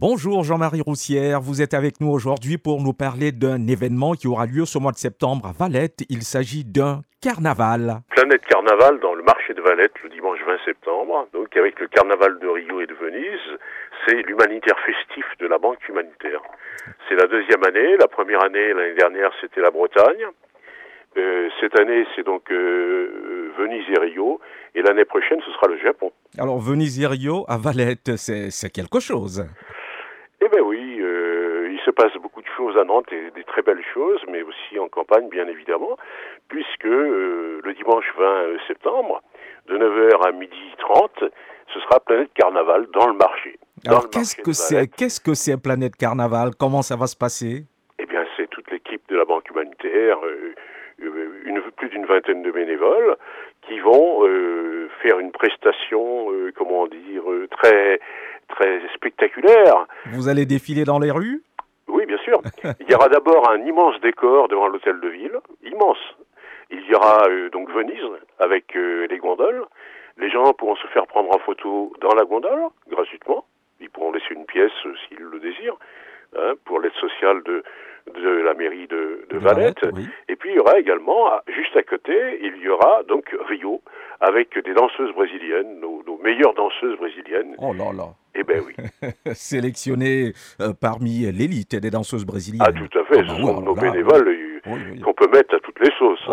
Bonjour Jean-Marie Roussière, vous êtes avec nous aujourd'hui pour nous parler d'un événement qui aura lieu ce mois de septembre à Valette. Il s'agit d'un carnaval. Planète Carnaval dans le marché de Valette le dimanche 20 septembre. Donc avec le carnaval de Rio et de Venise, c'est l'humanitaire festif de la Banque humanitaire. C'est la deuxième année. La première année, l'année dernière, c'était la Bretagne. Cette année, c'est donc Venise et Rio. Et l'année prochaine, ce sera le Japon. Alors Venise et Rio à Valette, c'est quelque chose. Eh bien oui, il se passe beaucoup de choses à Nantes, et des très belles choses, mais aussi en campagne, bien évidemment, puisque le dimanche 20 septembre, de 9h à 12h30, ce sera Planète Carnaval dans le marché. Alors qu'est-ce que c'est Planète Carnaval? Comment ça va se passer? Eh bien, c'est toute l'équipe de la Banque humanitaire, plus d'une vingtaine de bénévoles, qui vont faire une prestation, très spectaculaire. Vous allez défiler dans les rues? Oui, bien sûr. Il y aura d'abord un immense décor devant l'hôtel de ville, immense. Il y aura donc Venise avec les gondoles. Les gens pourront se faire prendre en photo dans la gondole, gratuitement. Ils pourront laisser une pièce s'ils le désirent, pour l'aide sociale de la mairie de Valette. Oui. Et puis il y aura également, juste à côté, il y aura donc Rio, avec des danseuses brésiliennes, nos meilleures danseuses brésiliennes. Oh là là. Eh ben oui. Sélectionnées parmi l'élite des danseuses brésiliennes. Ah tout à fait, ce sont nos bénévoles qu'on peut mettre à toutes les sauces.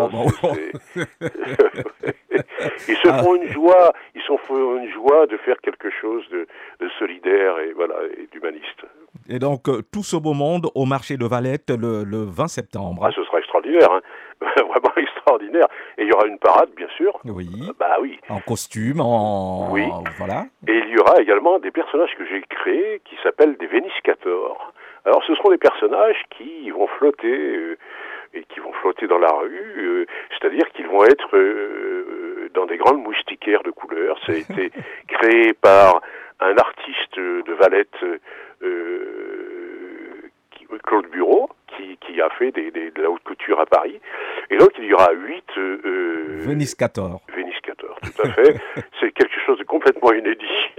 Ils se font une joie de faire quelque chose de solidaire et d'humaniste. Et donc tout ce beau monde au marché de Valette le 20 septembre. Ah, ce sera extraordinaire, hein. Vraiment extraordinaire. Et il y aura une parade, bien sûr. Oui. Oui. En costume, Oui. Voilà. Et il y aura également des personnages que j'ai créés qui s'appellent des Véniscators. Alors ce seront des personnages qui vont flotter et qui vont flotter dans la rue, c'est-à-dire qu'ils vont être dans des grandes moustiquaires de couleurs. Ça a été créé par un artiste de Valette, Claude Bureau, qui a fait de la haute couture à Paris. Et donc il y aura 8 Véniscators. Véniscators, tout à fait. C'est quelque chose de complètement inédit.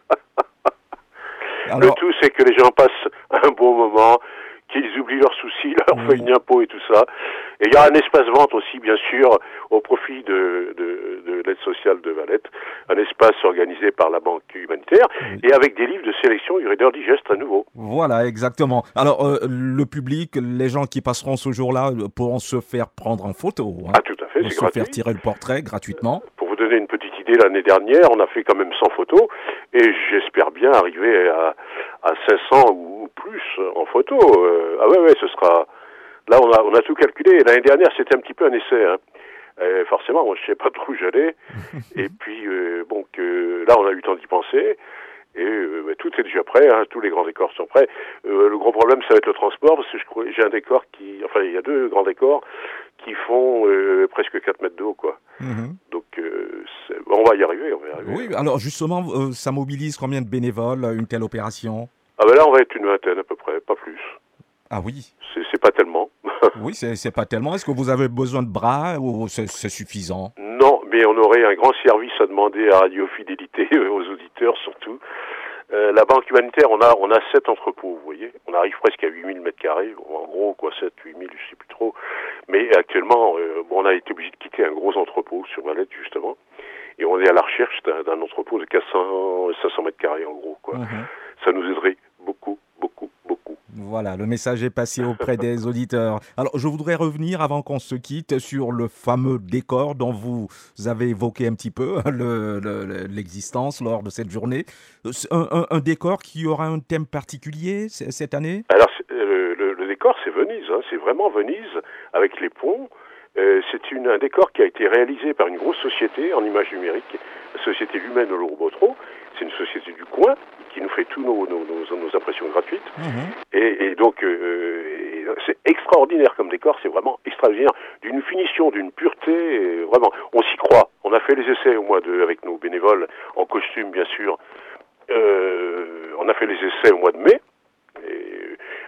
Alors, le tout, c'est que les gens passent un bon moment, qu'ils oublient leurs soucis, leurs feuilles d'impôt et tout ça. Et il y aura un espace vente aussi, bien sûr, au profit de l'aide sociale de Valette, un espace organisé par la Banque humanitaire, et avec des livres de sélection du Reader Digest à nouveau. Voilà, exactement. Alors, le public, les gens qui passeront ce jour-là pourront se faire prendre en photo. Ah, tout à fait, c'est gratuit. Se faire tirer le portrait gratuitement. Pour vous donner une petite idée, l'année dernière, on a fait quand même 100 photos, et j'espère bien arriver à 500 ou plus en photo. Ce sera... Là, on a tout calculé. L'année dernière, c'était un petit peu un essai. Forcément, moi, je ne sais pas trop où j'allais. Et puis, là, on a eu le temps d'y penser. Et tout est déjà prêt. Tous les grands décors sont prêts. Le gros problème, ça va être le transport, parce que j'ai un décor il y a 2 grands décors qui font presque 4 mètres de haut, quoi. Donc, on va y arriver. Oui, alors justement, ça mobilise combien de bénévoles, une telle opération? Là, on va être une vingtaine à peu près, pas plus. Ah oui. C'est pas tellement. Oui, c'est pas tellement. Est-ce que vous avez besoin de bras ou c'est suffisant? Non, mais on aurait un grand service à demander à Radio Fidélité, aux auditeurs surtout. La Banque humanitaire, on a 7 entrepôts, vous voyez. On arrive presque à 8000 mètres carrés. En gros, 7, 8000, je sais plus trop. Mais actuellement, on a été obligé de quitter un gros entrepôt sur Valette, justement. Et on est à la recherche d'un entrepôt de 500 mètres carrés, en gros, quoi. Ça nous aiderait beaucoup. Voilà, le message est passé auprès des auditeurs. Alors, je voudrais revenir, avant qu'on se quitte, sur le fameux décor dont vous avez évoqué un petit peu l'existence lors de cette journée. Un décor qui aura un thème particulier cette année? Alors, le décor, c'est Venise. C'est vraiment Venise, avec les ponts. C'est un décor qui a été réalisé par une grosse société en images numériques, la société Lumen Olorobotro. C'est une société du coin qui nous fait tous nos impressions gratuites. Et donc, c'est extraordinaire comme décor, c'est vraiment extraordinaire, d'une finition, d'une pureté, vraiment, on s'y croit. On a fait les essais avec nos bénévoles, en costume bien sûr. On a fait les essais au mois de mai. Et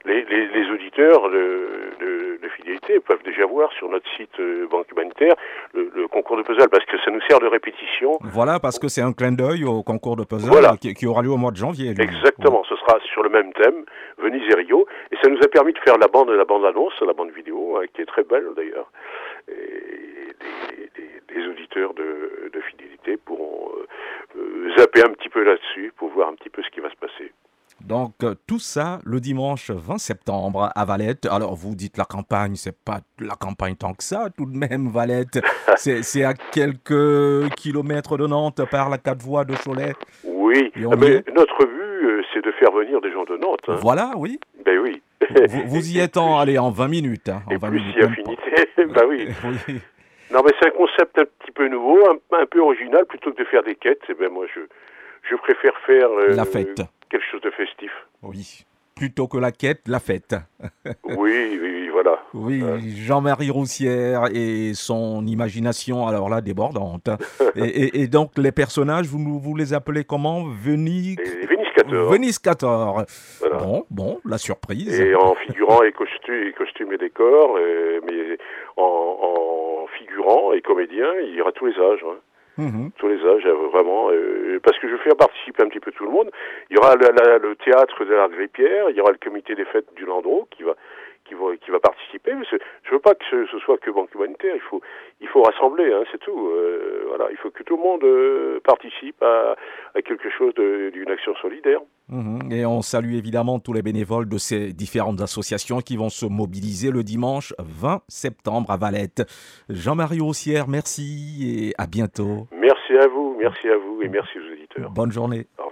les auditeurs de fidélité peuvent déjà voir sur notre site Banque Humanitaire le concours de puzzle, parce que ça nous sert de répétition. Voilà, parce que c'est un clin d'œil au concours de puzzle qui aura lieu au mois de janvier. Exactement, ce sera sur le même thème, Venise et Rio, et ça nous a permis de faire la bande-annonce, la bande vidéo, qui est très belle d'ailleurs. Et des auditeurs de fidélité pourront zapper un petit peu là-dessus pour voir un petit peu ce qui va se passer. Donc, tout ça le dimanche 20 septembre à Valette. Alors, vous dites la campagne, c'est pas la campagne tant que ça, tout de même, Valette. C'est à quelques kilomètres de Nantes par la 4 voies de Cholet. Oui, mais notre but, c'est de faire venir des gens de Nantes. Hein. Voilà, oui. Ben oui. Vous y êtes en 20 minutes. Hein, et en 20 plus minutes, si affinité, ben oui. Oui. Non, mais c'est un concept un petit peu nouveau, un peu original, plutôt que de faire des quêtes. Eh ben moi, je préfère faire la fête. Quelque chose de festif. Oui, plutôt que la quête, la fête. oui, voilà. Oui, Jean-Marie Roussière et son imagination, alors là, débordante. et donc, les personnages, vous les appelez comment? Véniscateurs. Véniscateurs. Voilà. Bon, la surprise. Et en figurant et costumes et décors, mais en figurant et comédien, il y aura tous les âges. Hein. Tous les âges, vraiment, parce que je veux faire participer un petit peu tout le monde. Il y aura le théâtre de la Grippière, il y aura le comité des fêtes du Landreau qui va participer. Mais je veux pas que ce soit que Banque Humanitaire. Il faut rassembler, hein, c'est tout. Voilà, il faut que tout le monde participe à quelque chose d'une action solidaire. Et on salue évidemment tous les bénévoles de ces différentes associations qui vont se mobiliser le dimanche 20 septembre à Valette. Jean-Marie Roussière, merci et à bientôt. Merci à vous et merci aux auditeurs. Bonne journée.